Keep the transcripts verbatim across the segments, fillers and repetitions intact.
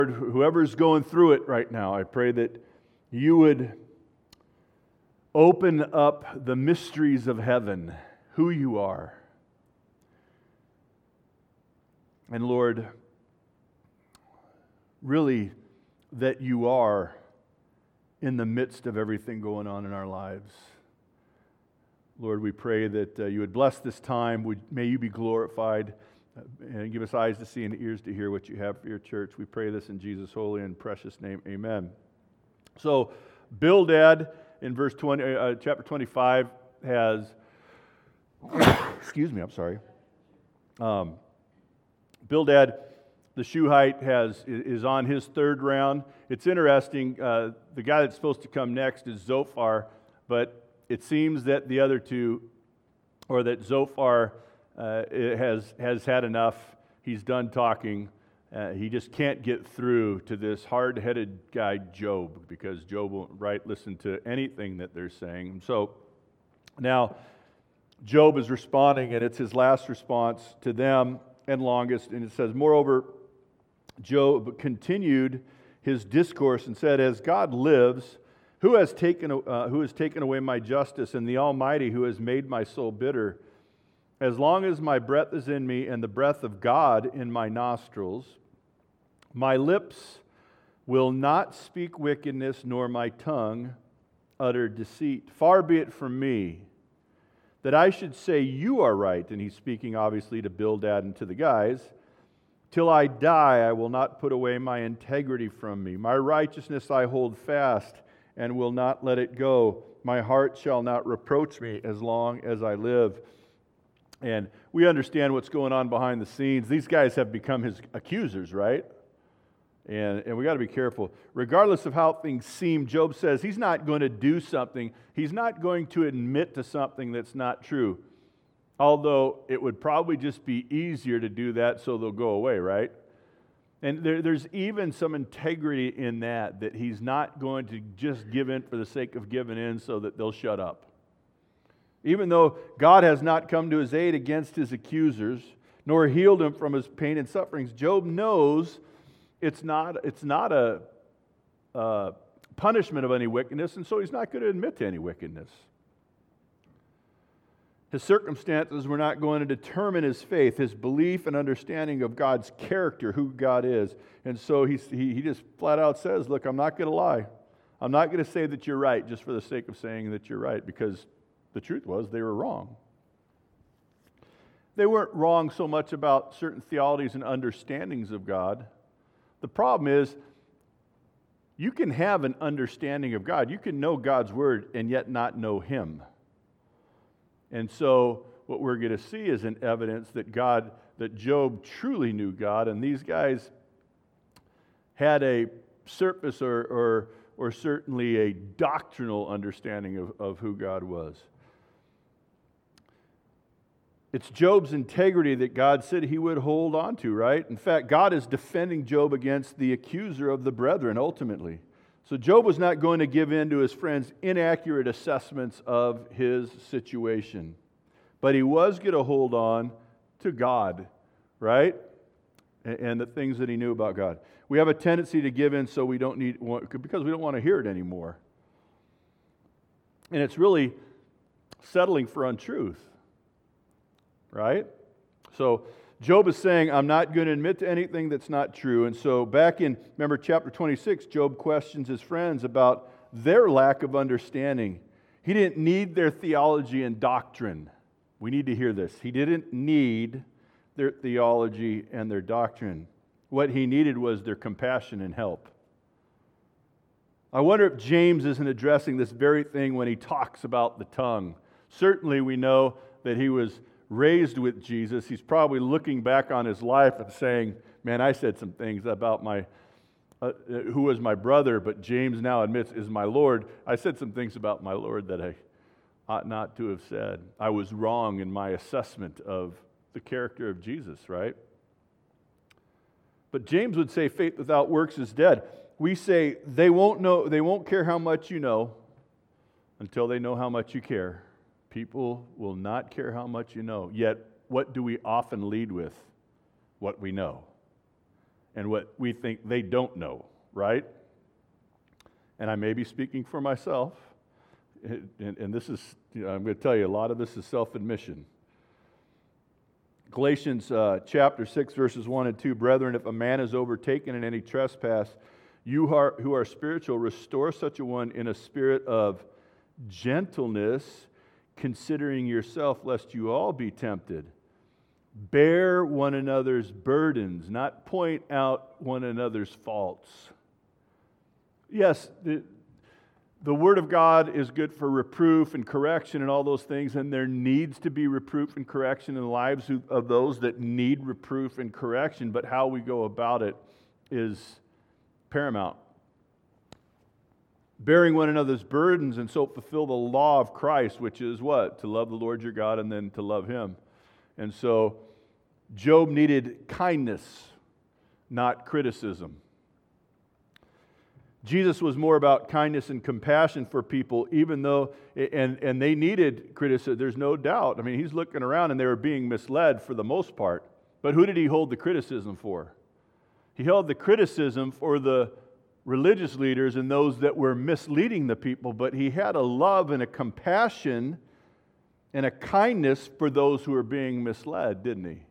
Whoever's going through it right now, I pray that you would open up the mysteries of heaven, who you are. And Lord, really that you are in the midst of everything going on in our lives. Lord, we pray that uh, you would bless this time. Would, may you be glorified. And give us eyes to see and ears to hear what you have for your church. We pray this in Jesus' holy and precious name. Amen. So, Bildad in verse twenty, uh, chapter twenty-five has, excuse me, I'm sorry. Um, Bildad, the Shuhite, has is on his third round. It's interesting. Uh, the guy that's supposed to come next is Zophar, but it seems that the other two, or that Zophar, Uh, it has has had enough. He's done talking. Uh, he just can't get through to this hard-headed guy, Job, because Job won't right listen to anything that they're saying. So now Job is responding, and it's his last response to them and longest. And it says, moreover, Job continued his discourse and said, as God lives, who has taken uh, who has taken away my justice, and the Almighty who has made my soul bitter? As long as my breath is in me and the breath of God in my nostrils, my lips will not speak wickedness, nor my tongue utter deceit. Far be it from me that I should say you are right, and he's speaking obviously to Bildad and to the guys. Till I die, I will not put away my integrity from me. My righteousness I hold fast and will not let it go. My heart shall not reproach me as long as I live. And we understand what's going on behind the scenes. These guys have become his accusers, right? And, and we got to be careful. Regardless of how things seem, Job says he's not going to do something. He's not going to admit to something that's not true. Although it would probably just be easier to do that so they'll go away, right? And there, there's even some integrity in that, that he's not going to just give in for the sake of giving in so that they'll shut up. Even though God has not come to his aid against his accusers, nor healed him from his pain and sufferings, Job knows it's not, it's not a, a punishment of any wickedness, and so he's not going to admit to any wickedness. His circumstances were not going to determine his faith, his belief and understanding of God's character, who God is. And so he, he, he just flat out says, look, I'm not going to lie. I'm not going to say that you're right just for the sake of saying that you're right, because the truth was they were wrong. They weren't wrong so much about certain theologies and understandings of God. The problem is, you can have an understanding of God. You can know God's word and yet not know him. And so what we're going to see is an evidence that God, that Job truly knew God, and these guys had a surface or or, or certainly a doctrinal understanding of, of who God was. It's Job's integrity that God said he would hold on to, right? In fact, God is defending Job against the accuser of the brethren, ultimately. So Job was not going to give in to his friends' inaccurate assessments of his situation. But he was going to hold on to God, right? And the things that he knew about God. We have a tendency to give in so we don't need, because we don't want to hear it anymore. And it's really settling for untruth. Right? So Job is saying, I'm not going to admit to anything that's not true. And so back in, remember chapter twenty-six, Job questions his friends about their lack of understanding. He didn't need their theology and doctrine. We need to hear this. He didn't need their theology and their doctrine. What he needed was their compassion and help. I wonder if James isn't addressing this very thing when he talks about the tongue. Certainly we know that he was raised with Jesus. He's probably looking back on his life and saying, man, I said some things about my, uh, who was my brother, but James now admits is my Lord. I said some things about my Lord that I ought not to have said. I was wrong in my assessment of the character of Jesus, right? But James would say faith without works is dead. We say they won't know, they won't care how much you know until they know how much you care. People will not care how much you know. Yet, what do we often lead with? What we know. and what we think they don't know, right? And I may be speaking for myself, and, and this is, you know, I'm going to tell you, a lot of this is self-admission. Galatians uh, chapter six, verses one and two, brethren, if a man is overtaken in any trespass, you are, who are spiritual, restore such a one in a spirit of gentleness, considering yourself, lest you all be tempted. Bear one another's burdens, not point out one another's faults. Yes, the, the Word of God is good for reproof and correction and all those things, and there needs to be reproof and correction in the lives of those that need reproof and correction, but how we go about it is paramount. Bearing one another's burdens and so fulfill the law of Christ, which is what? To love the Lord your God and then to love Him. And so Job needed kindness, not criticism. Jesus was more about kindness and compassion for people, even though, and, and they needed criticism, there's no doubt. I mean, he's looking around and they were being misled for the most part. But who did he hold the criticism for? He held the criticism for the religious leaders and those that were misleading the people, but he had a love and a compassion and a kindness for those who were being misled, didn't he?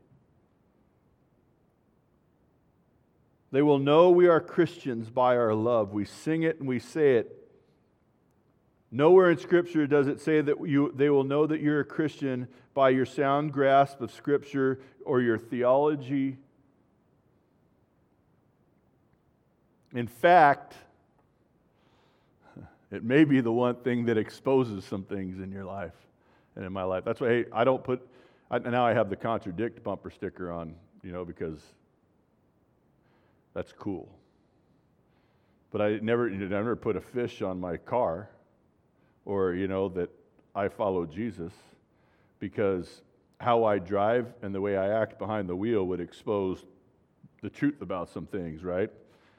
They will know we are Christians by our love. We sing it and we say it. Nowhere in Scripture does it say that you, they will know that you're a Christian by your sound grasp of Scripture or your theology. In fact, it may be the one thing that exposes some things in your life and in my life. That's why hey, I don't put, I, now I have the contradict bumper sticker on, you know, because that's cool. But I never, you know, never put a fish on my car or, you know, that I follow Jesus, because how I drive and the way I act behind the wheel would expose the truth about some things, right?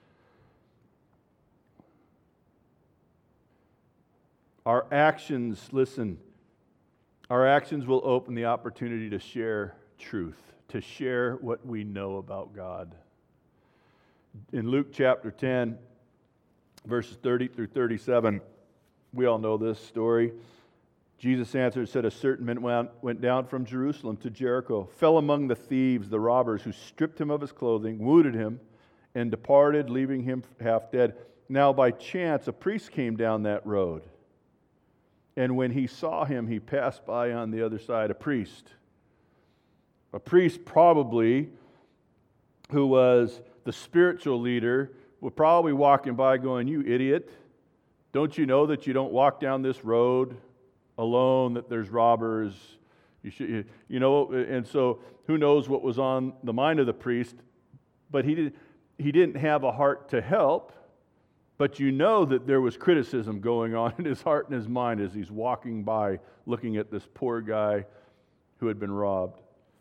Our actions, listen, our actions will open the opportunity to share truth, to share what we know about God. In Luke chapter ten, verses thirty through thirty-seven, we all know this story. Jesus answered and said, a certain man went down from Jerusalem to Jericho, fell among the thieves, the robbers, who stripped him of his clothing, wounded him, and departed, leaving him half dead. Now by chance a priest came down that road, and when he saw him, he passed by on the other side. A priest. A priest probably, who was the spiritual leader, was probably walking by going, you idiot, don't you know that you don't walk down this road alone, that there's robbers? You should, you know, and so who knows what was on the mind of the priest, but he did, he didn't have a heart to help. But you know that there was criticism going on in his heart and his mind as he's walking by looking at this poor guy who had been robbed.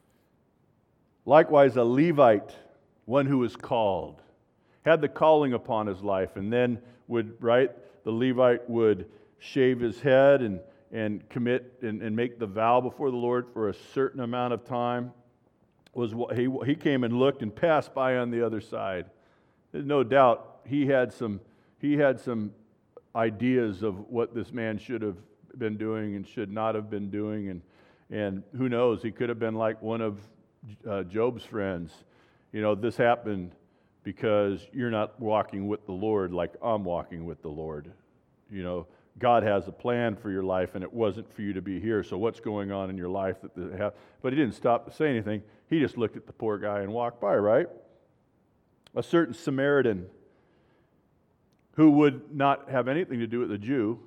Likewise, a Levite, one who was called, had the calling upon his life, and then would, right, the Levite would shave his head and, and commit and, and make the vow before the Lord for a certain amount of time. Was he, he came and looked and passed by on the other side. There's no doubt he had some He had some ideas of what this man should have been doing and should not have been doing. And, and who knows, he could have been like one of uh, Job's friends. You know, this happened because you're not walking with the Lord like I'm walking with the Lord. You know, God has a plan for your life, and it wasn't for you to be here. So what's going on in your life that they have? But he didn't stop to say anything. He just looked at the poor guy and walked by, right? A certain Samaritan, who would not have anything to do with the Jew,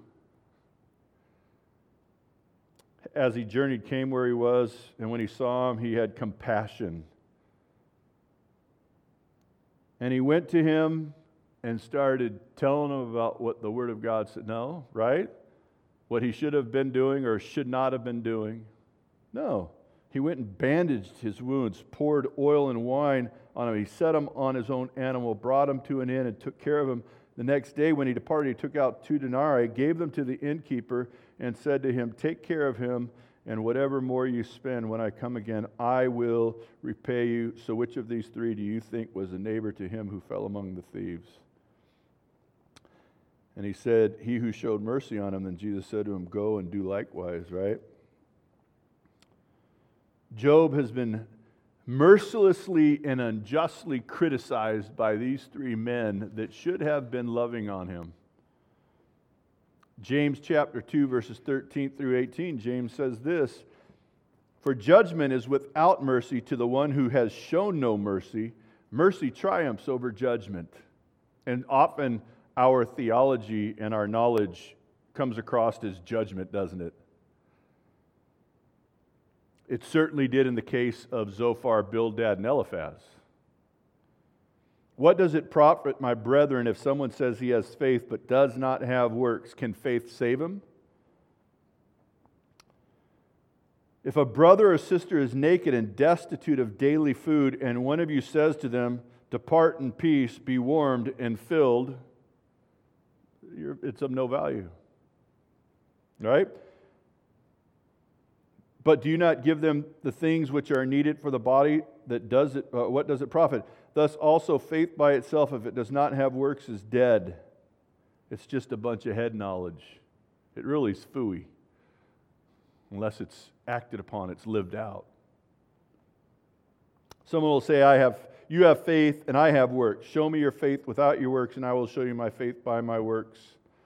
as he journeyed, came where he was, and when he saw him, he had compassion. And he went to him and started telling him about what the Word of God said. No, right? What he should have been doing or should not have been doing. No. He went and bandaged his wounds, poured oil and wine on him. He set him on his own animal, brought him to an inn, and took care of him. The next day when he departed, he took out two denarii, gave them to the innkeeper, and said to him, take care of him, and whatever more you spend when I come again, I will repay you. So which of these three do you think was a neighbor to him who fell among the thieves? And he said, he who showed mercy on him. Then Jesus said to him, go and do likewise, right? Job has been mercilessly and unjustly criticized by these three men that should have been loving on him. James chapter two, verses thirteen through eighteen, James says this, for judgment is without mercy to the one who has shown no mercy. Mercy triumphs over judgment. And often our theology and our knowledge comes across as judgment, doesn't it? It certainly did in the case of Zophar, Bildad, and Eliphaz. What does it profit, my brethren, if someone says he has faith but does not have works? Can faith save him? If a brother or sister is naked and destitute of daily food, and one of you says to them, depart in peace, be warmed and filled, you're, it's of no value. Right? But do you not give them the things which are needed for the body? That does it? Uh, what does it profit? Thus also faith by itself, if it does not have works, is dead. It's just a bunch of head knowledge. It really is phooey, unless it's acted upon, it's lived out. Someone will say, "I have, you have faith, and I have works. Show me your faith without your works, and I will show you my faith by my works."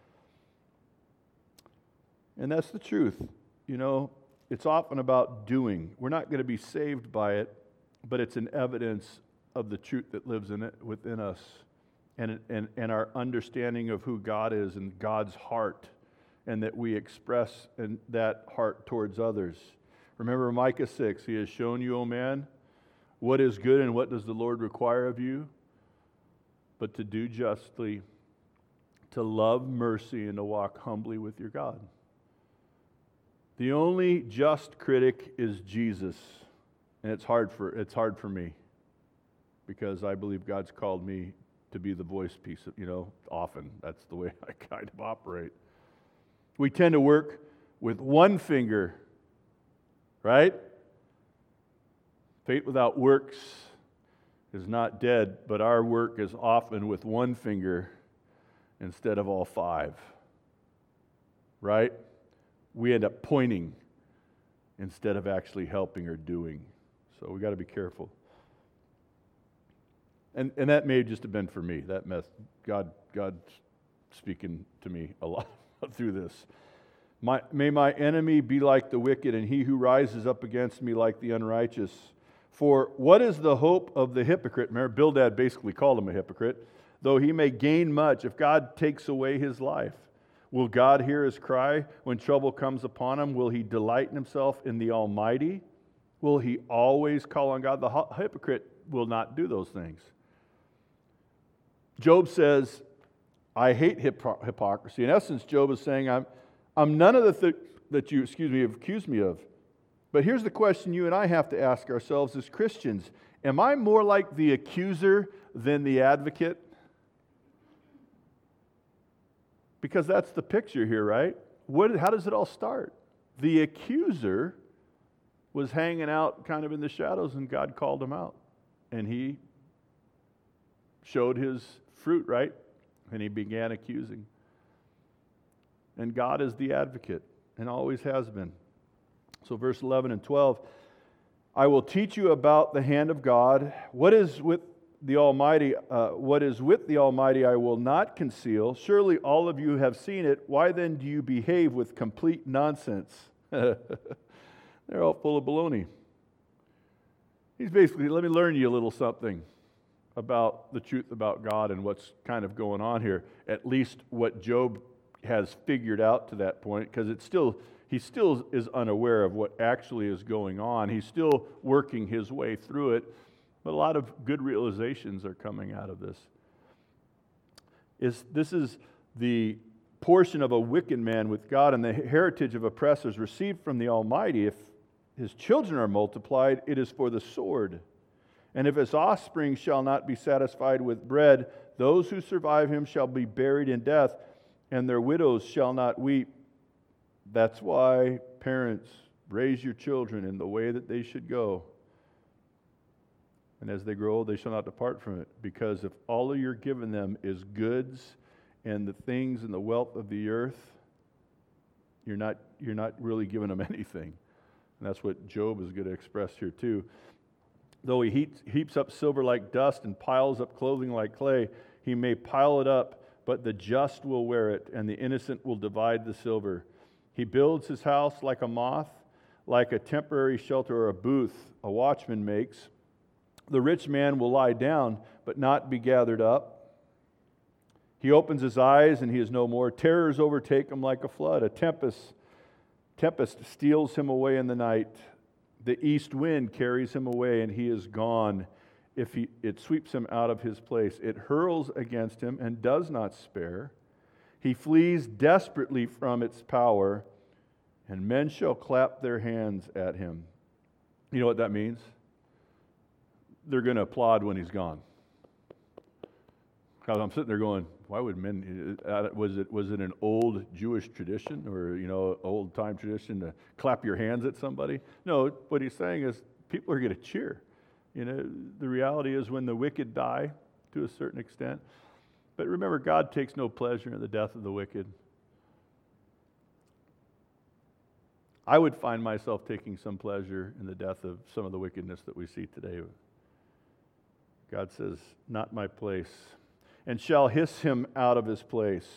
And that's the truth, you know. It's often about doing. We're not going to be saved by it, but it's an evidence of the truth that lives in it within us, and, and, and our understanding of who God is and God's heart, and that we express in that heart towards others. Remember Micah six, He has shown you, O man, what is good and what does the Lord require of you? But to do justly, to love mercy, and to walk humbly with your God. The only just critic is Jesus, and it's hard for it's hard for me, because I believe God's called me to be the voice piece of, you know, often that's the way I kind of operate. We tend to work with one finger, right? Faith without works is not dead, but our work is often with one finger instead of all five, right? We end up pointing instead of actually helping or doing. So we got to be careful. And and that may just have been for me. That mess, God, God's speaking to me a lot through this. My, may my enemy be like the wicked, and he who rises up against me like the unrighteous. For what is the hope of the hypocrite? Remember, Bildad basically called him a hypocrite. Though he may gain much, if God takes away his life. Will God hear his cry when trouble comes upon him? Will he delight in himself in the Almighty? Will he always call on God? The hypocrite will not do those things. Job says, I hate hypo- hypocrisy. In essence, Job is saying, I'm, I'm none of the things that you, excuse me, have accused me of. But here's the question you and I have to ask ourselves as Christians. Am I more like the accuser than the advocate? Because that's the picture here, right? What, how does it all start? The accuser was hanging out kind of in the shadows, and God called him out. And he showed his fruit, right? And he began accusing. And God is the advocate, and always has been. So verse eleven and twelve, I will teach you about the hand of God. What is with the Almighty, uh, what is with the Almighty I will not conceal. Surely all of you have seen it. Why then do you behave with complete nonsense? They're all full of baloney. He's basically, let me learn you a little something about the truth about God and what's kind of going on here. At least what Job has figured out to that point, because it's still, he still is unaware of what actually is going on. He's still working his way through it. But a lot of good realizations are coming out of this. Is this is the portion of a wicked man with God and the heritage of oppressors received from the Almighty. If his children are multiplied, it is for the sword. And if his offspring shall not be satisfied with bread, those who survive him shall be buried in death, and their widows shall not weep. That's why, parents, Raise your children in the way that they should go. And as they grow old, they shall not depart from it. Because if all you're giving them is goods and the things and the wealth of the earth, you're not, you're not really giving them anything. And that's what Job is going to express here too. Though he heaps, heaps up silver like dust and piles up clothing like clay, he may pile it up, but the just will wear it, and the innocent will divide the silver. He builds his house like a moth, like a temporary shelter or a booth a watchman makes. The rich man will lie down, but not be gathered up. He opens his eyes, and he is no more. Terrors overtake him like a flood. A tempest, tempest steals him away in the night. The east wind carries him away, and he is gone. If he, it sweeps him out of his place. It hurls against him and does not spare. He flees desperately from its power, and men shall clap their hands at him. You know what that means? They're going to applaud when he's gone. Because I'm sitting there going, why would men, was it was it an old Jewish tradition or, you know, old time tradition to clap your hands at somebody? No, what he's saying is people are going to cheer. You know, the reality is when the wicked die to a certain extent. But remember, God takes no pleasure in the death of the wicked. I would find myself taking some pleasure in the death of some of the wickedness that we see today. God says, not my place. And shall hiss him out of his place.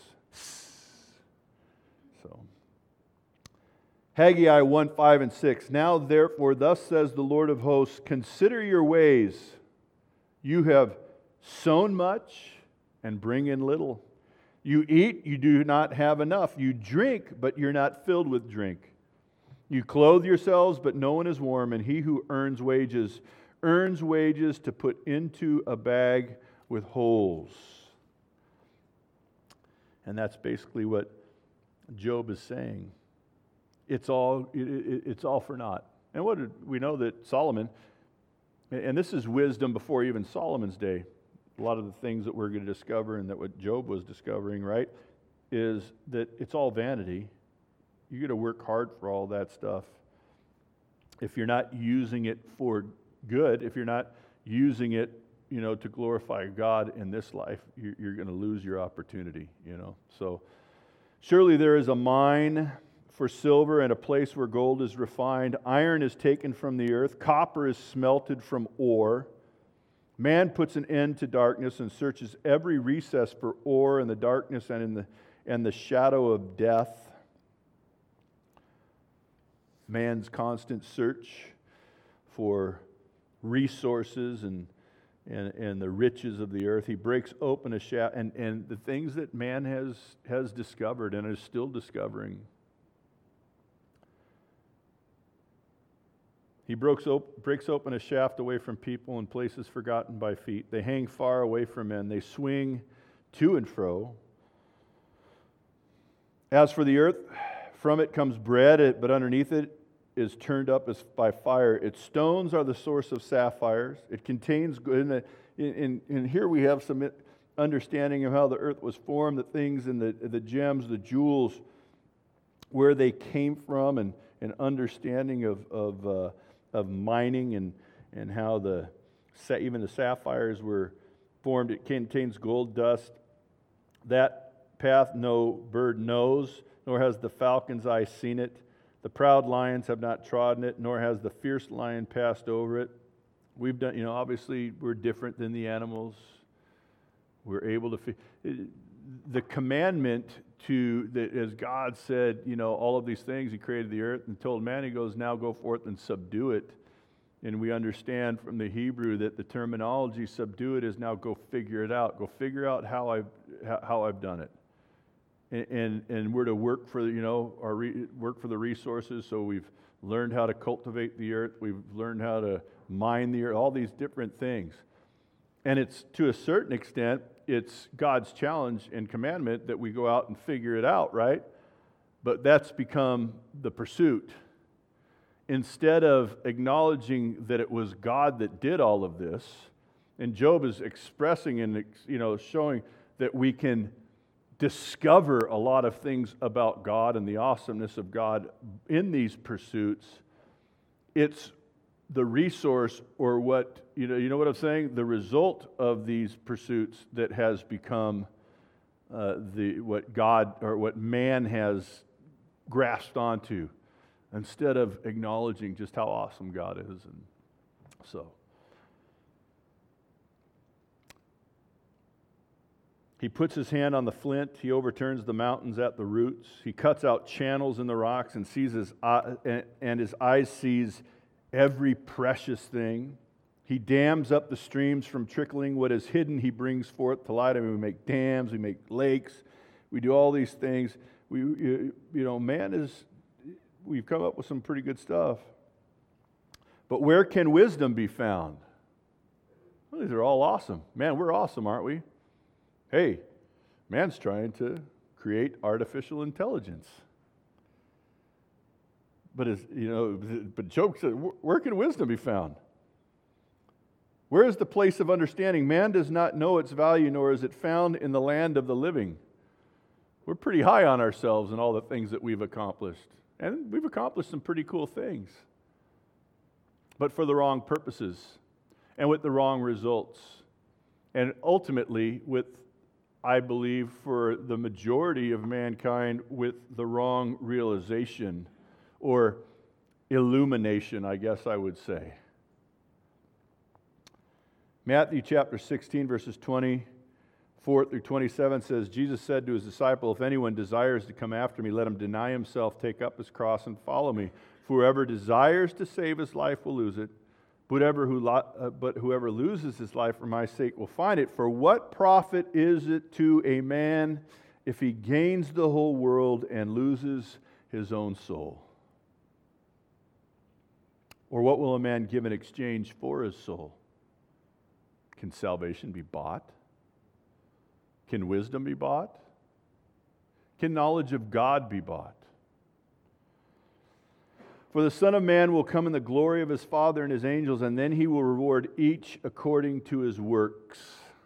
So, Haggai one, five, and six. Now therefore, thus says the Lord of hosts, consider your ways. You have sown much and bring in little. You eat, you do not have enough. You drink, but you're not filled with drink. You clothe yourselves, but no one is warm. And he who earns wages, earns wages to put into a bag with holes. And that's basically what Job is saying. It's all it, it, it's all for naught. And what did, we know that Solomon, and this is wisdom before even Solomon's day. A lot of the things that we're going to discover and that what Job was discovering, right, is that it's all vanity. You got to work hard for all that stuff. If you're not using it for good, if you're not using it, you know, to glorify God in this life, you're, you're going to lose your opportunity, you know. So, surely there is a mine for silver and a place where gold is refined. Iron is taken from the earth. Copper is smelted from ore. Man puts an end to darkness and searches every recess for ore in the darkness and in the, and the shadow of death. Man's constant search for resources and And, and the riches of the earth. He breaks open a shaft, and, and the things that man has, has discovered and is still discovering. He breaks, op- breaks open a shaft away from people in places forgotten by feet. They hang far away from men. They swing to and fro. As for the earth, from it comes bread, but underneath it is turned up as by fire. Its stones are the source of sapphires. It contains, in, in, in here we have some understanding of how the earth was formed, the things and the, the gems, the jewels, where they came from, and an understanding of of, uh, of mining and, and how the even the sapphires were formed. It contains gold dust. That path no bird knows, nor has the falcon's eye seen it. The proud lions have not trodden it, nor has the fierce lion passed over it. We've done, you know, obviously we're different than the animals. We're able to, fe- the commandment to, that as God said, you know, all of these things, He created the earth and told man, He goes, now go forth and subdue it. And we understand from the Hebrew that the terminology subdue it is now go figure it out. Go figure out how I've, how I've done it. And, and and we're to work for, you know, our re, work for the resources. So we've learned how to cultivate the earth. We've learned how to mine the earth. All these different things, and it's to a certain extent, it's God's challenge and commandment that we go out and figure it out, right? But that's become the pursuit instead of acknowledging that it was God that did all of this. And Job is expressing and, you know, showing that we can discover a lot of things about God and the awesomeness of God in these pursuits, it's the resource or what, you know, you know what I'm saying? The result of these pursuits that has become uh, the what God or what man has grasped onto, instead of acknowledging just how awesome God is. And so he puts his hand on the flint. He overturns the mountains at the roots. He cuts out channels in the rocks and sees his eye, and his eyes sees every precious thing. He dams up the streams from trickling. What is hidden, he brings forth to light. I mean, we make dams, we make lakes, we do all these things. We, you know, man is, we've come up with some pretty good stuff. But where can wisdom be found? Well, these are all awesome. Man, we're awesome, aren't we? Hey, man's trying to create artificial intelligence. But as you know, but Job said, where can wisdom be found? Where is the place of understanding? Man does not know its value, nor is it found in the land of the living. We're pretty high on ourselves and all the things that we've accomplished. And we've accomplished some pretty cool things. But for the wrong purposes and with the wrong results. And ultimately, with, I believe, for the majority of mankind, with the wrong realization or illumination, I guess I would say. Matthew chapter sixteen, verses twenty-four through twenty-seven says, Jesus said to his disciple, if anyone desires to come after me, let him deny himself, take up his cross, and follow me. For whoever desires to save his life will lose it, but whoever, who lo- uh, but whoever loses his life for my sake will find it. For what profit is it to a man if he gains the whole world and loses his own soul? Or what will a man give in exchange for his soul? Can salvation be bought? Can wisdom be bought? Can knowledge of God be bought? For the Son of Man will come in the glory of his Father and his angels, and then he will reward each according to his works.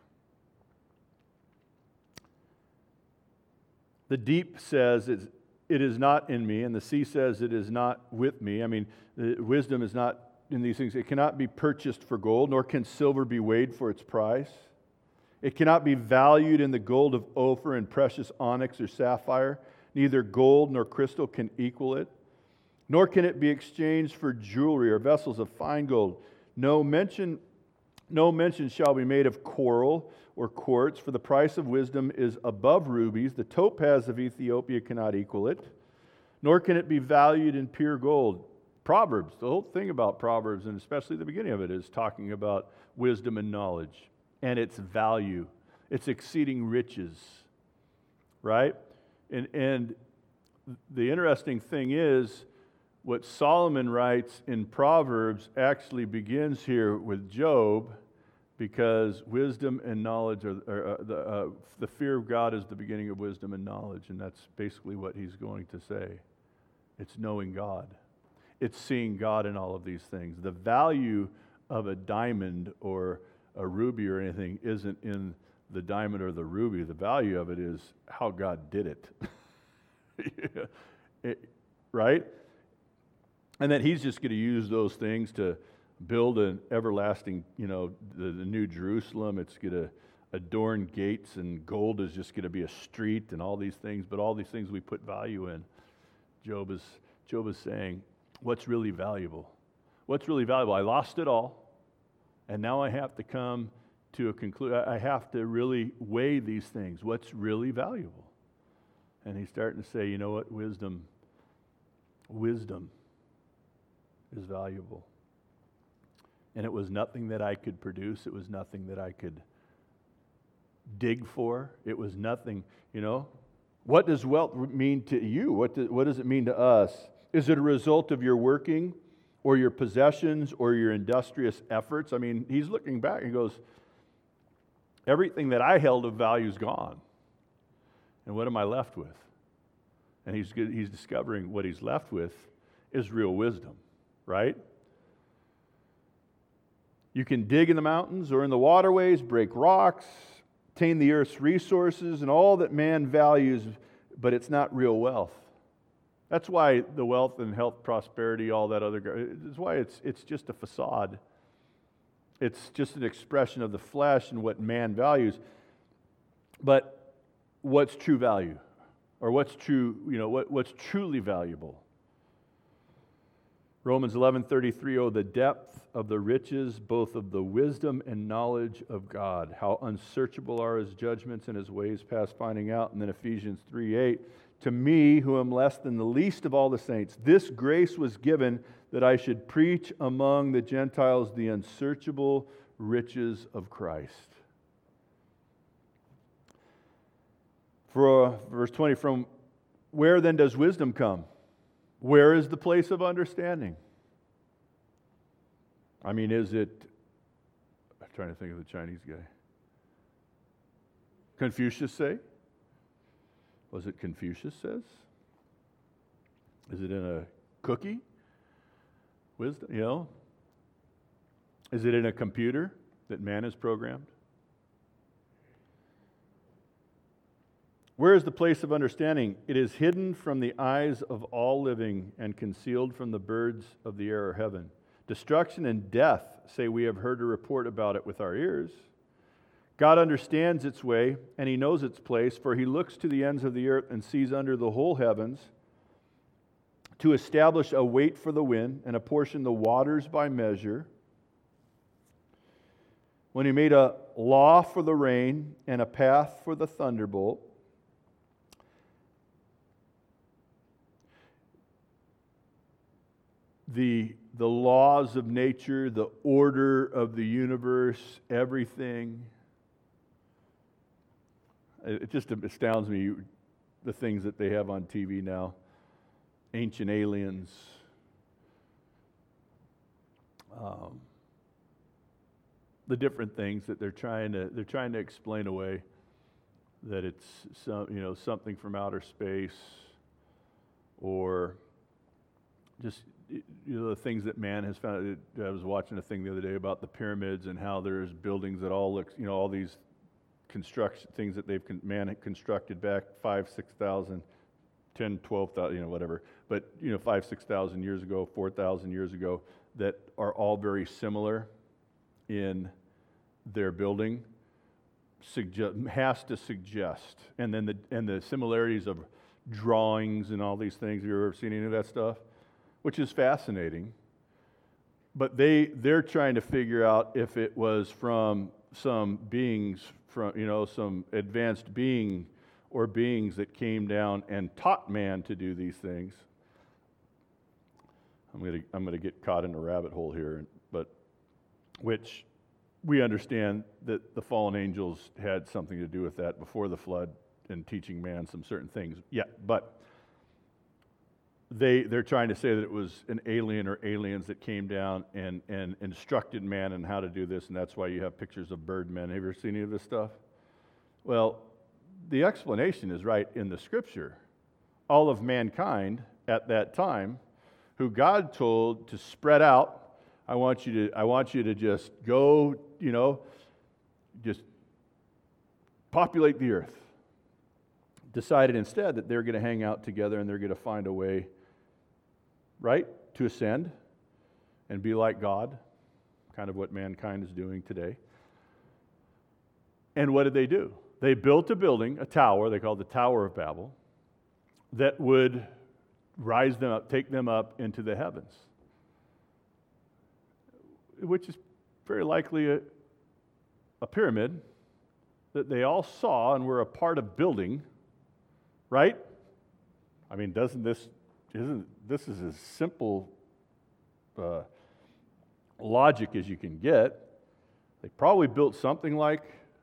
The deep says it's it is not in me, and the sea says it is not with me. I mean, the wisdom is not in these things. It cannot be purchased for gold, nor can silver be weighed for its price. It cannot be valued in the gold of Ophir and precious onyx or sapphire. Neither gold nor crystal can equal it, nor can it be exchanged for jewelry or vessels of fine gold. No mention, no mention shall be made of coral or quartz, for the price of wisdom is above rubies. The topaz of Ethiopia cannot equal it, nor can it be valued in pure gold. Proverbs, the whole thing about Proverbs, and especially the beginning of it, is talking about wisdom and knowledge and its value, its exceeding riches, right? And, and the interesting thing is, what Solomon writes in Proverbs actually begins here with Job, because wisdom and knowledge are, are uh, the, uh, the fear of God is the beginning of wisdom and knowledge, and that's basically what he's going to say. It's knowing God. It's seeing God in all of these things. The value of a diamond or a ruby or anything isn't in the diamond or the ruby. The value of it is how God did it. yeah. it right? And then he's just going to use those things to build an everlasting, you know, the, the new Jerusalem. It's going to adorn gates, and gold is just going to be a street and all these things. But all these things we put value in. Job is, Job is saying, what's really valuable? What's really valuable? I lost it all, and now I have to come to a conclusion. I have to really weigh these things. What's really valuable? And he's starting to say, you know what? Wisdom, wisdom is valuable. And it was nothing that I could produce. It was nothing that I could dig for. It was nothing, you know. What does wealth mean to you? What, do, what does it mean to us? Is it a result of your working or your possessions or your industrious efforts? I mean, he's looking back and goes, everything that I held of value is gone. And what am I left with? And he's, he's discovering what he's left with is real wisdom, right? You can dig in the mountains or in the waterways, break rocks, obtain the earth's resources and all that man values, but it's not real wealth. That's why the wealth and health, prosperity, all that other, it's why it's it's just a facade. It's just an expression of the flesh and what man values. But what's true value? Or what's true, you know, what, what's truly valuable? Romans eleven thirty-three, oh, the depth of the riches, both of the wisdom and knowledge of God. How unsearchable are his judgments and his ways past finding out. And then Ephesians three eight, to me, who am less than the least of all the saints, this grace was given that I should preach among the Gentiles the unsearchable riches of Christ. For uh, verse twenty, from where then does wisdom come? Where is the place of understanding? I mean, is it, I'm trying to think of the Chinese guy. Confucius say? Was it Confucius says? Is it in a cookie? Wisdom, you know? Is it in a computer that man has programmed? Where is the place of understanding? It is hidden from the eyes of all living and concealed from the birds of the air or heaven. Destruction and death, say we have heard a report about it with our ears. God understands its way, and he knows its place, for he looks to the ends of the earth and sees under the whole heavens to establish a weight for the wind and apportion the waters by measure. When he made a law for the rain and a path for the thunderbolt, The, the laws of nature, the order of the universe, everything. It just astounds me, the things that they have on T V now. Ancient aliens. Um, the different things that they're trying to they're trying to explain away. That it's some, you know, something from outer space, or just, you know, the things that man has found. I was watching a thing the other day about the pyramids and how there's buildings that all look, you know, all these construction things that they've man had constructed back five, six thousand, ten, twelve thousand, you know, whatever. But you know, five, six thousand years ago, four thousand years ago, that are all very similar in their building. Suggest, has to suggest, and then the and the similarities of drawings and all these things. Have you ever seen any of that stuff? Which is fascinating, but they, they're trying to figure out if it was from some beings, from, you know, some advanced being or beings that came down and taught man to do these things. I'm going to I'm going to get caught in a rabbit hole here, but which we understand that the fallen angels had something to do with that before the flood and teaching man some certain things. Yeah, but They, they're trying to say that it was an alien or aliens that came down and, and instructed man on how to do this, and that's why you have pictures of birdmen. Have you ever seen any of this stuff? Well, the explanation is right in the Scripture. All of mankind at that time, who God told to spread out, I want you to, I want you to just go, you know, just populate the earth. Decided instead that they're going to hang out together and they're going to find a way, right, to ascend and be like God, kind of what mankind is doing today. And what did they do? They built a building, a tower, they called the Tower of Babel, that would rise them up, take them up into the heavens, which is very likely a, a pyramid that they all saw and were a part of building. Right? I mean, doesn't this, isn't this is as simple uh, logic as you can get. They probably built something like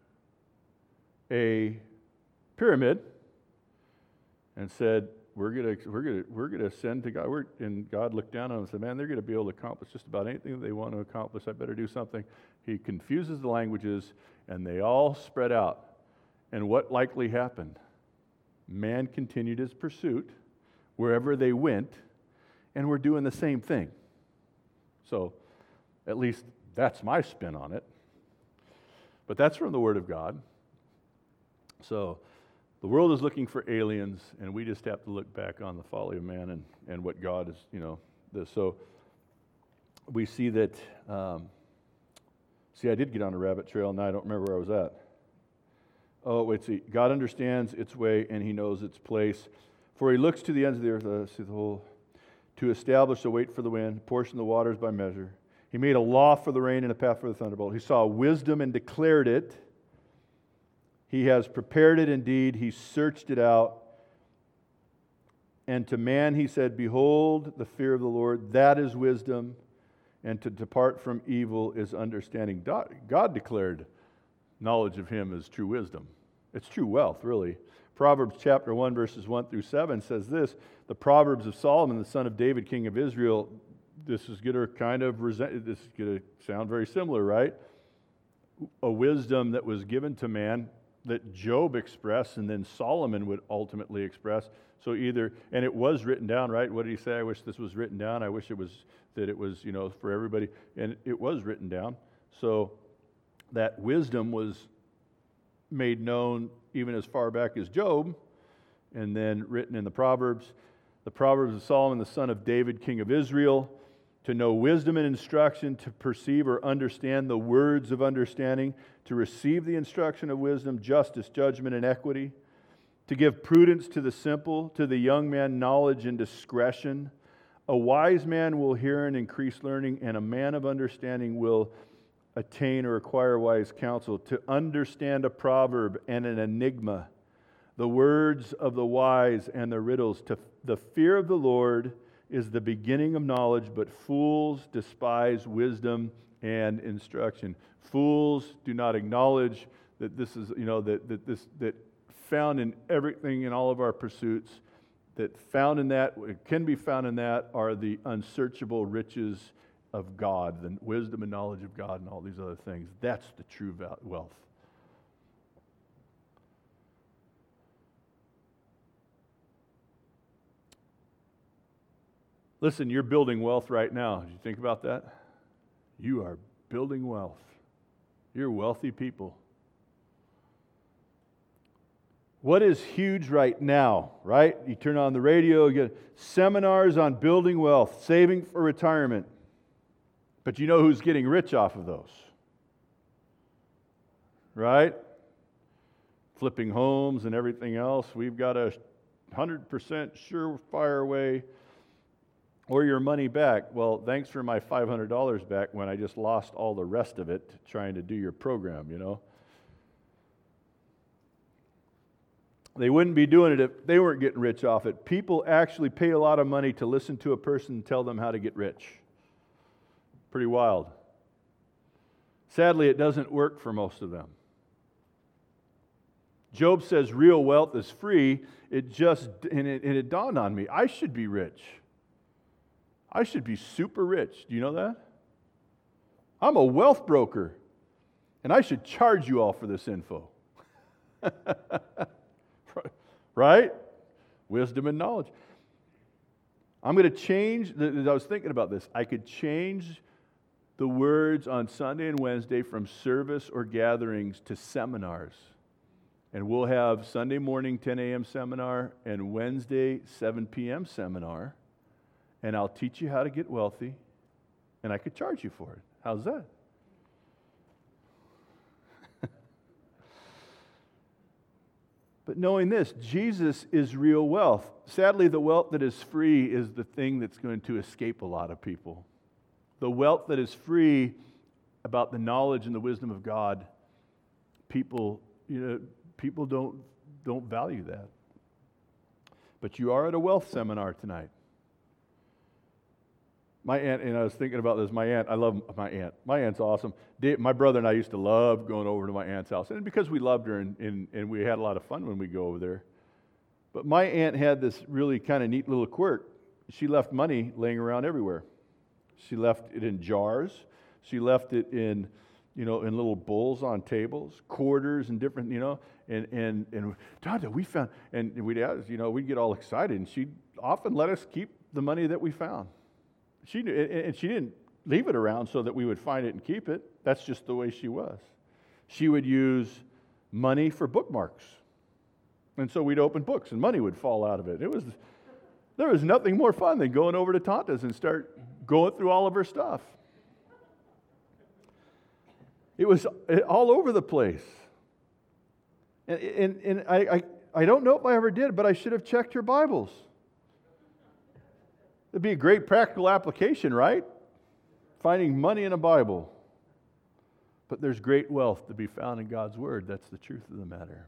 a pyramid and said, "We're gonna, we're gonna, we're gonna ascend to God." We're, and God looked down on them and said, "Man, they're gonna be able to accomplish just about anything that they want to accomplish. I better do something." He confuses the languages, and they all spread out. And what likely happened? Man continued his pursuit wherever they went, and we're doing the same thing. So, at least that's my spin on it. But that's from the Word of God. So the world is looking for aliens, and we just have to look back on the folly of man and, and what God is, you know, this. So we see that, um, see, I did get on a rabbit trail, and now I don't remember where I was at. Oh, wait, see, God understands its way, and he knows its place. For he looks to the ends of the earth, uh, see the whole, to establish a weight for the wind, portion the waters by measure. He made a law for the rain and a path for the thunderbolt. He saw wisdom and declared it. He has prepared it indeed. He searched it out. And to man he said, behold, the fear of the Lord, that is wisdom. And to depart from evil is understanding. God declared knowledge of him as true wisdom. It's true wealth, really. Proverbs chapter one, verses one through seven says this, the Proverbs of Solomon, the son of David, king of Israel. This is going to kind of resent, this is going to sound very similar, right? A wisdom that was given to man that Job expressed and then Solomon would ultimately express. So either, and it was written down, right? What did he say? I wish this was written down. I wish it was, that it was, you know, for everybody. And it was written down. So that wisdom was made known even as far back as Job, and then written in the Proverbs. The Proverbs of Solomon, the son of David, king of Israel, to know wisdom and instruction, to perceive or understand the words of understanding, to receive the instruction of wisdom, justice, judgment, and equity, to give prudence to the simple, to the young man knowledge and discretion. A wise man will hear and increase learning, and a man of understanding will attain or acquire wise counsel. To understand a proverb and an enigma, the words of the wise and the riddles. To the fear of the Lord is the beginning of knowledge, but fools despise wisdom and instruction. Fools do not acknowledge that this is, you know, that, that this that found in everything in all of our pursuits, that found in that, can be found in that, are the unsearchable riches of God, the wisdom and knowledge of God and all these other things. That's the true wealth. Listen, you're building wealth right now. Did you think about that? You are building wealth. You're wealthy people. What is huge right now, right? You turn on the radio, you get seminars on building wealth, saving for retirement. But you know who's getting rich off of those? Right? Flipping homes and everything else. We've got a one hundred percent surefire way, or your money back. Well, thanks for my five hundred dollars back when I just lost all the rest of it trying to do your program, you know. They wouldn't be doing it if they weren't getting rich off it. People actually pay a lot of money to listen to a person and tell them how to get rich. Pretty wild. Sadly, it doesn't work for most of them. Job says real wealth is free. It just, and it, and it dawned on me, I should be rich. I should be super rich. Do you know that? I'm a wealth broker, and I should charge you all for this info. Right? Wisdom and knowledge. I'm going to change, I was thinking about this. I could change the words on Sunday and Wednesday from service or gatherings to seminars. And we'll have Sunday morning ten a.m. seminar and Wednesday seven p.m. seminar. And I'll teach you how to get wealthy, and I could charge you for it. How's that? But knowing this, Jesus is real wealth. Sadly, the wealth that is free is the thing that's going to escape a lot of people. The wealth that is free about the knowledge and the wisdom of God, people, you know, people don't, don't value that. But you are at a wealth seminar tonight. My aunt, and I was thinking about this, my aunt, I love my aunt. My aunt's awesome. Dave, my brother and I used to love going over to my aunt's house. And because we loved her and, and, and we had a lot of fun when we go over there. But my aunt had this really kind of neat little quirk. She left money laying around everywhere. She left it in jars. She left it in, you know, in little bowls on tables, quarters and different, you know. And, and, and Dada, we found, and we'd, you know, we'd get all excited. And she'd often let us keep the money that we found. She and she didn't leave it around so that we would find it and keep it. That's just the way she was. She would use money for bookmarks. And so we'd open books and money would fall out of it. It was, there was nothing more fun than going over to Tanta's and start going through all of her stuff. It was all over the place. And, and, and I, I, I don't know if I ever did, but I should have checked her Bibles. It'd be a great practical application, right? Finding money in a Bible. But there's great wealth to be found in God's Word. That's the truth of the matter.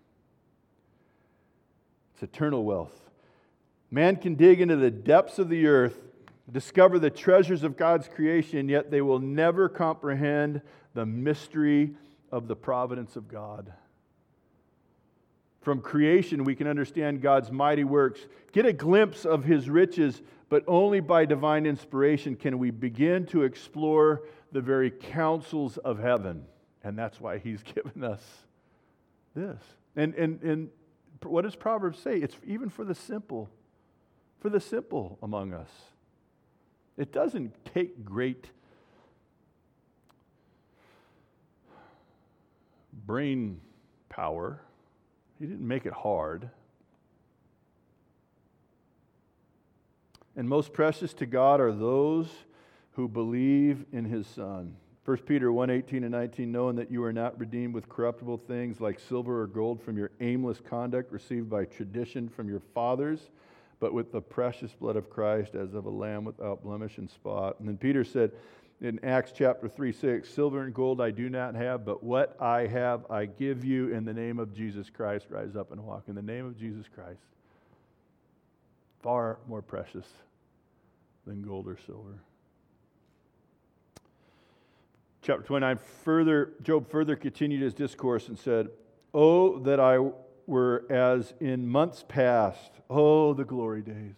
It's eternal wealth. Man can dig into the depths of the earth, discover the treasures of God's creation, yet they will never comprehend the mystery of the providence of God. From creation, we can understand God's mighty works, get a glimpse of His riches, but only by divine inspiration can we begin to explore the very counsels of heaven. And that's why He's given us this. And, and, and what does Proverbs say? It's even for the simple, for the simple among us. It doesn't take great brain power. He didn't make it hard. And most precious to God are those who believe in His Son. First Peter one, eighteen and nineteen, knowing that you are not redeemed with corruptible things like silver or gold from your aimless conduct received by tradition from your fathers, but with the precious blood of Christ as of a lamb without blemish and spot. And then Peter said in Acts chapter three, six, silver and gold I do not have, but what I have I give you in the name of Jesus Christ. Rise up and walk in the name of Jesus Christ. Far more precious than gold or silver. Chapter twenty-nine, further, Job further continued his discourse and said, "Oh, that I were as in months past. Oh, the glory days."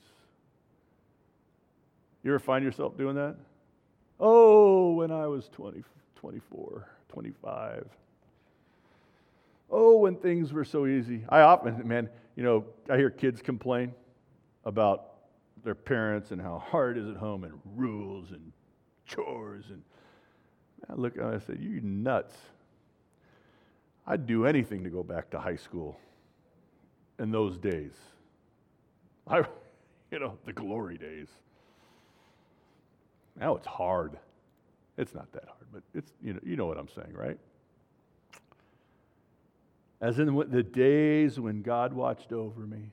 You ever find yourself doing that? Oh, when I was twenty, twenty-four, twenty-five. Oh, when things were so easy. I often, man, you know, I hear kids complain about their parents and how hard it is at home and rules and chores. And I look and I said, "You nuts. I'd do anything to go back to high school in those days." I, you know, the glory days. Now it's hard. It's not that hard, but it's, you know, you know what I'm saying, right? As in the days when God watched over me.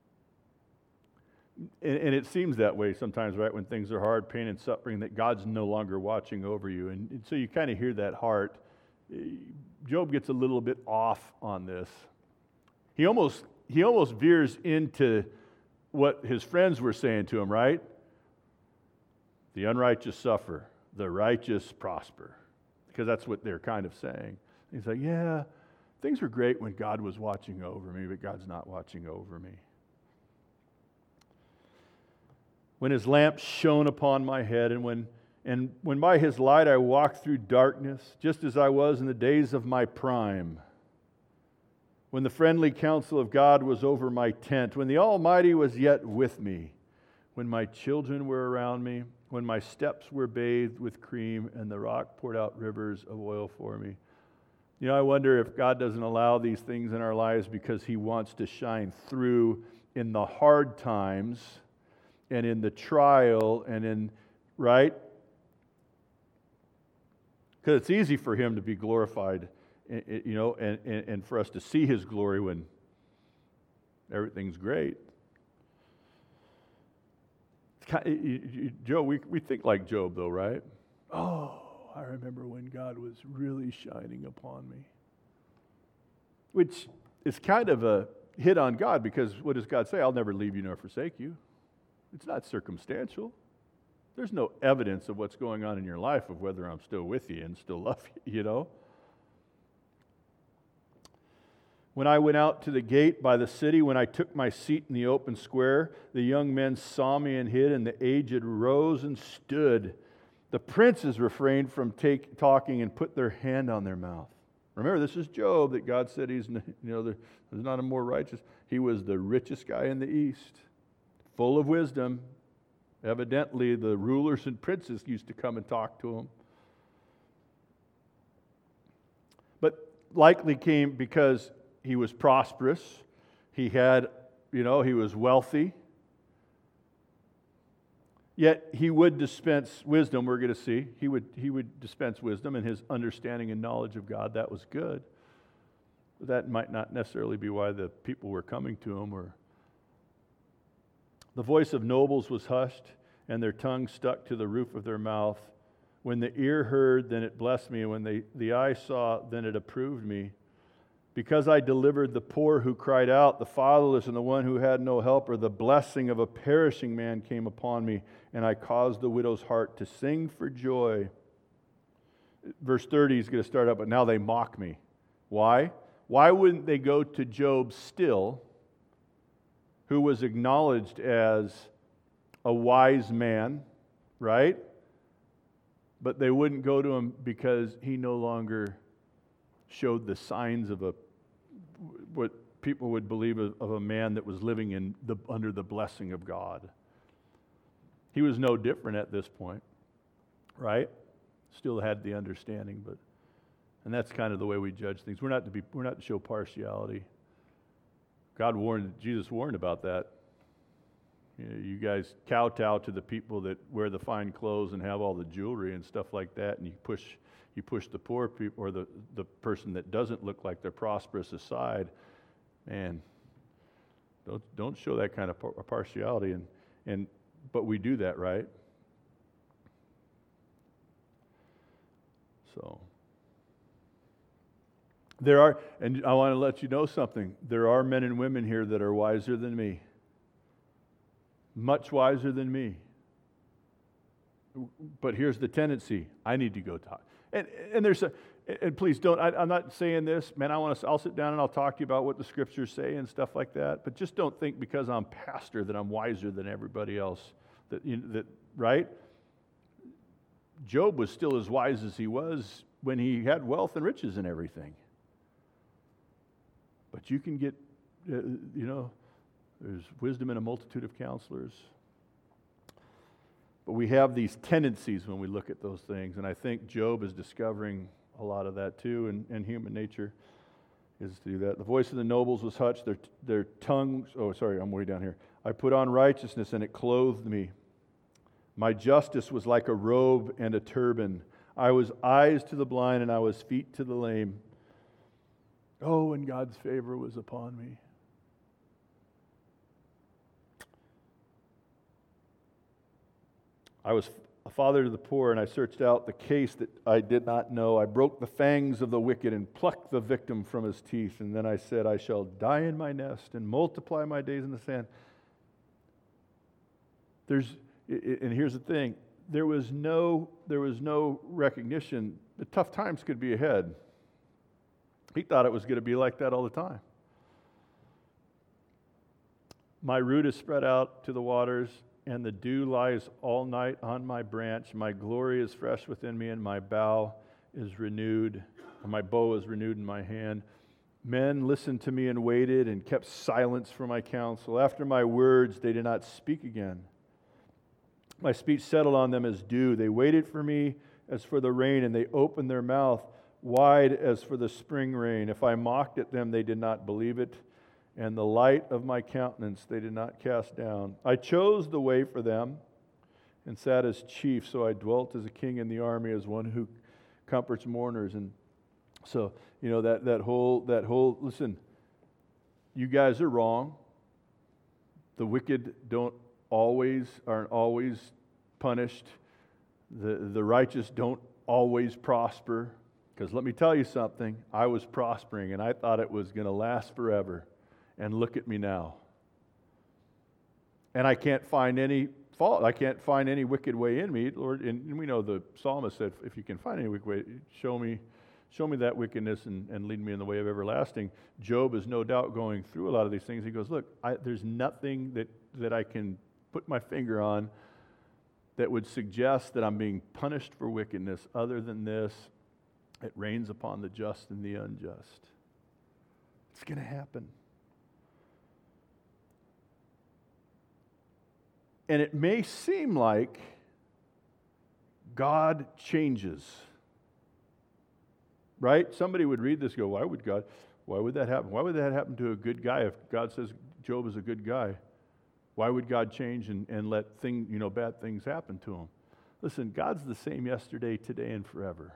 And, and it seems that way sometimes, right? When things are hard, pain and suffering, that God's no longer watching over you. And, and so you kind of hear that heart. Job gets a little bit off on this. He almost, he almost veers into what his friends were saying to him, right? The unrighteous suffer, the righteous prosper. Because that's what they're kind of saying. He's like, yeah, things were great when God was watching over me, but God's not watching over me. When His lamp shone upon my head, and when and when by His light I walked through darkness, just as I was in the days of my prime, when the friendly counsel of God was over my tent, when the Almighty was yet with me, when my children were around me, when my steps were bathed with cream, and the rock poured out rivers of oil for me. You know, I wonder if God doesn't allow these things in our lives because He wants to shine through in the hard times and in the trial and in, right? Because it's easy for Him to be glorified, you know, and, and, and for us to see His glory when everything's great. Job, we, we think like Job, though, right? Oh, I remember when God was really shining upon me. Which is kind of a hit on God, because what does God say? I'll never leave you nor forsake you. It's not circumstantial. There's no evidence of what's going on in your life of whether I'm still with you and still love you, you know? When I went out to the gate by the city, when I took my seat in the open square, the young men saw me and hid, and the aged rose and stood. The princes refrained from take, talking and put their hand on their mouth. Remember, this is Job that God said he's, you know, there's not a more righteous. He was the richest guy in the East, full of wisdom. Evidently, the rulers and princes used to come and talk to him. But likely came because he was prosperous. He had, you know, he was wealthy. Yet he would dispense wisdom, we're going to see. He would, he would dispense wisdom, and his understanding and knowledge of God, that was good. But that might not necessarily be why the people were coming to him. Or the voice of nobles was hushed, and their tongue stuck to the roof of their mouth. When the ear heard, then it blessed me. And when they, the eye saw, then it approved me. Because I delivered the poor who cried out, the fatherless and the one who had no helper, the blessing of a perishing man came upon me, and I caused the widow's heart to sing for joy. Verse thirty is going to start up, but now they mock me. Why? Why wouldn't they go to Job still, who was acknowledged as a wise man, right? But they wouldn't go to him because he no longer showed the signs of a what people would believe of, of a man that was living in the under the blessing of God. He was no different at this point, right? Still had the understanding, but and that's kind of the way we judge things. We're not to be we're not to show partiality. God warned, Jesus warned about that. You know, you guys kowtow to the people that wear the fine clothes and have all the jewelry and stuff like that, and you push you push the poor people or the, the person that doesn't look like they're prosperous aside. Man, don't don't show that kind of par- partiality, and and but we do that, right? So there are, and I want to let you know something. There are men and women here that are wiser than me. Much wiser than me. But here's the tendency. I need to go talk. And and there's a, and please don't, I, I'm not saying this, man, I want to, I'll sit down and I'll talk to you about what the scriptures say and stuff like that. But just don't think because I'm pastor that I'm wiser than everybody else. That, you know, that right? Job was still as wise as he was when he had wealth and riches and everything. But you can get, uh, you know, there's wisdom in a multitude of counselors. But we have these tendencies when we look at those things, and I think Job is discovering a lot of that too, and, and human nature is to do that. The voice of the nobles was hushed, their, their tongues, oh sorry, I'm way down here. I put on righteousness, and it clothed me. My justice was like a robe and a turban. I was eyes to the blind, and I was feet to the lame. Oh, and God's favor was upon me. I was a father to the poor, and I searched out the case that I did not know. I broke the fangs of the wicked and plucked the victim from his teeth. And then I said, I shall die in my nest and multiply my days in the sand. There's, and here's the thing, there was no, there was no recognition. The tough times could be ahead. He thought it was going to be like that all the time. My root is spread out to the waters, and the dew lies all night on my branch. My glory is fresh within me, and my bow is renewed, or my bow is renewed in my hand. Men listened to me and waited and kept silence for my counsel. After my words, they did not speak again. My speech settled on them as dew. They waited for me as for the rain, and they opened their mouth wide as for the spring rain. If I mocked at them, they did not believe it. And the light of my countenance they did not cast down. I chose the way for them and sat as chief, so I dwelt as a king in the army, as one who comforts mourners. And so, you know, that, that whole, that whole, listen, you guys are wrong. The wicked don't always, aren't always punished. The, the righteous don't always prosper. Because let me tell you something, I was prospering and I thought it was going to last forever. And look at me now. And I can't find any fault. I can't find any wicked way in me, Lord. And we know the psalmist said, if you can find any wicked way, show me, show me that wickedness and, and lead me in the way of everlasting. Job is no doubt going through a lot of these things. He goes, look, I, there's nothing that, that I can put my finger on that would suggest that I'm being punished for wickedness other than this. It rains upon the just and the unjust. It's going to happen. And it may seem like God changes. Right? Somebody would read this and go, why would God? Why would that happen? Why would that happen to a good guy if God says Job is a good guy? Why would God change and, and let thing, you know, bad things happen to him? Listen, God's the same yesterday, today, and forever.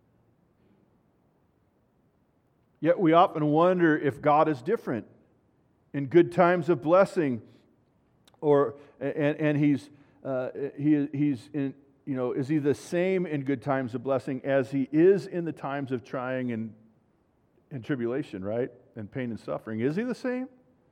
Yet we often wonder if God is different in good times of blessing, or and, and he's uh, he he's in you know is he the same in good times of blessing as he is in the times of trying and and tribulation, right? And pain and suffering. Is he the same?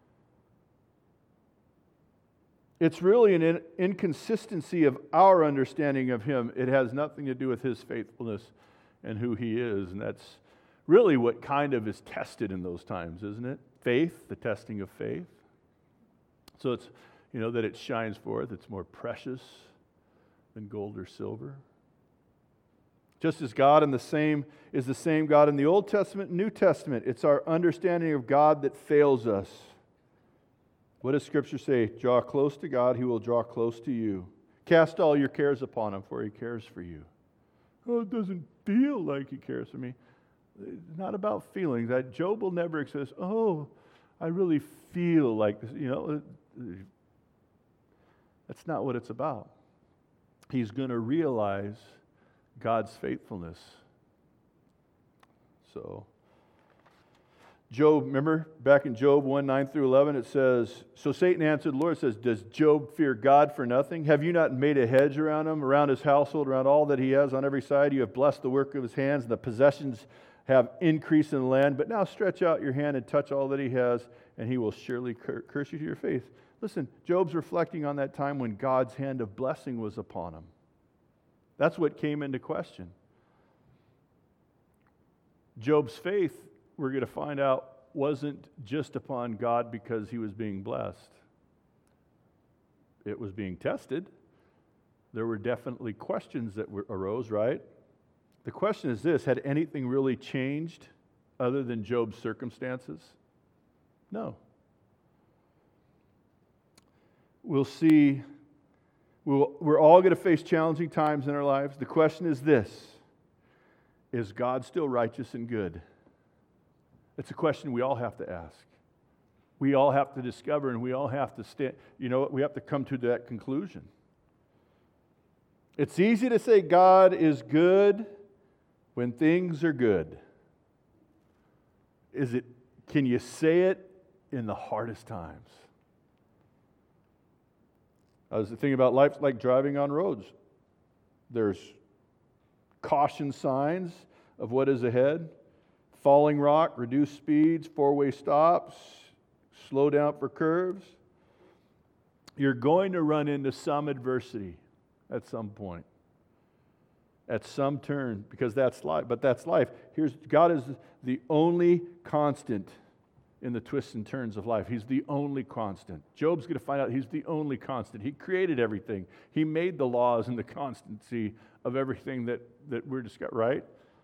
It's really an in- inconsistency of our understanding of him. It has nothing to do with his faithfulness and who he is. And that's really what kind of is tested in those times, isn't it? Faith, the testing of faith. So it's, you know, that it shines forth. It's more precious than gold or silver. Just as God in the same is the same God in the Old Testament and New Testament. It's our understanding of God that fails us. What does Scripture say? Draw close to God, He will draw close to you. Cast all your cares upon Him, for He cares for you. Oh, it doesn't feel like He cares for me. It's not about feelings. That Job will never exist. Oh, I really feel like this. You know, that's not what it's about. He's going to realize God's faithfulness. So, Job, remember back in Job one, nine through eleven, it says, so Satan answered the Lord, says, does Job fear God for nothing? Have you not made a hedge around him, around his household, around all that he has on every side? You have blessed the work of his hands, and the possessions have increased in the land. But now stretch out your hand and touch all that he has, and he will surely cur- curse you to your face. Listen, Job's reflecting on that time when God's hand of blessing was upon him. That's what came into question. Job's faith, we're going to find out, wasn't just upon God because he was being blessed. It was being tested. There were definitely questions that were, arose, right? The question is this: had anything really changed other than Job's circumstances? No. We'll see. We'll, we're all going to face challenging times in our lives. The question is this: is God still righteous and good? It's a question we all have to ask. We all have to discover, and we all have to stand, you know, we have to come to that conclusion. It's easy to say God is good when things are good. Is it, can you say it in the hardest times? I was thinking about life like driving on roads. There's caution signs of what is ahead. Falling rock, reduced speeds, four-way stops, slow down for curves. You're going to run into some adversity at some point, at some turn, because that's life. But that's life. Here's God is the only constant in the twists and turns of life. He's the only constant. Job's going to find out he's the only constant. He created everything. He made the laws and the constancy of everything that, that we're discussing, right?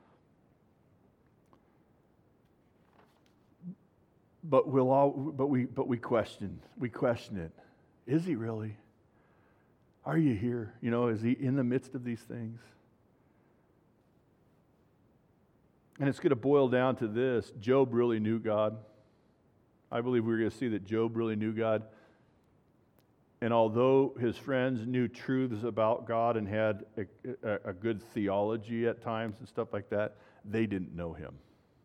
But we'll all, but we, but we question, we question it. Is he really? Are you here? You know, is he in the midst of these things? And it's going to boil down to this: Job really knew God. I believe we're going to see that Job really knew God. And although his friends knew truths about God and had a, a, a good theology at times and stuff like that, they didn't know him.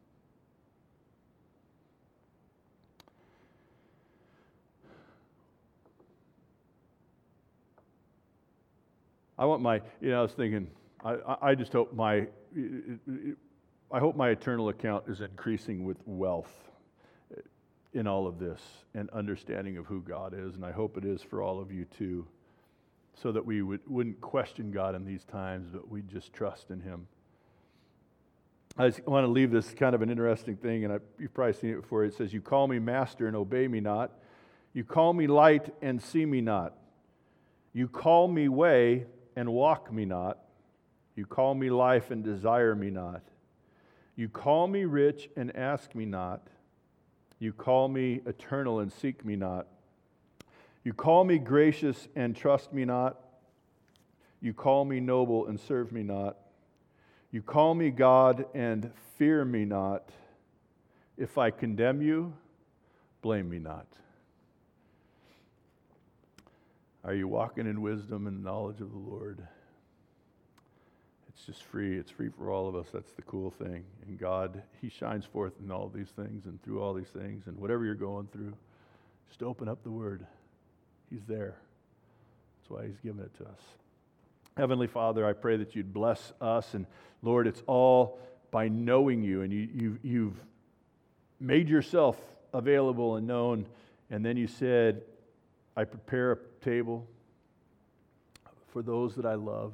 I want my, you know, I was thinking, I, I just hope my, I hope my eternal account is increasing with wealth in all of this and understanding of who God is, and I hope it is for all of you too, so that we would, wouldn't question God in these times, but we'd just trust in Him. I just want to leave this kind of an interesting thing, and I, you've probably seen it before. It says, you call me master and obey me not. You call me light and see me not. You call me way and walk me not. You call me life and desire me not. You call me rich and ask me not. You call me eternal and seek me not. You call me gracious and trust me not. You call me noble and serve me not. You call me God and fear me not. If I condemn you, blame me not. Are you walking in wisdom and knowledge of the Lord? It's just free. It's free for all of us. That's the cool thing. And God, He shines forth in all these things and through all these things. And whatever you're going through, just open up the Word. He's there. That's why He's given it to us. Heavenly Father, I pray that You'd bless us. And Lord, it's all by knowing You. And you, you've, you've made Yourself available and known. And then You said, I prepare a table for those that I love.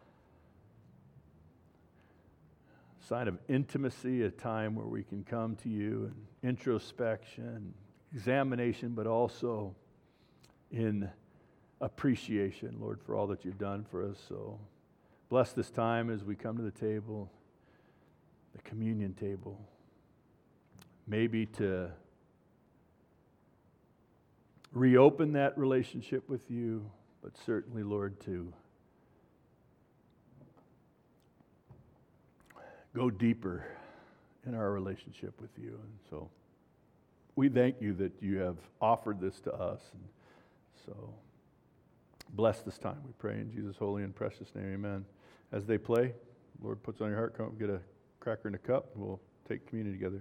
Sign of intimacy, a time where we can come to You in introspection, examination, but also in appreciation, Lord, for all that You've done for us. So bless this time as we come to the table, the communion table, maybe to reopen that relationship with You, but certainly, Lord, to go deeper in our relationship with You. And so we thank You that You have offered this to us. And so bless this time, we pray in Jesus' holy and precious name, amen. As they play, Lord puts on your heart, come get a cracker and a cup, and we'll take communion together.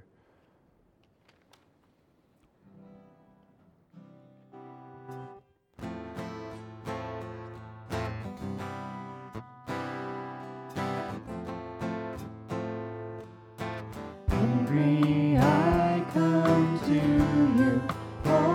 Hungry, I come to You.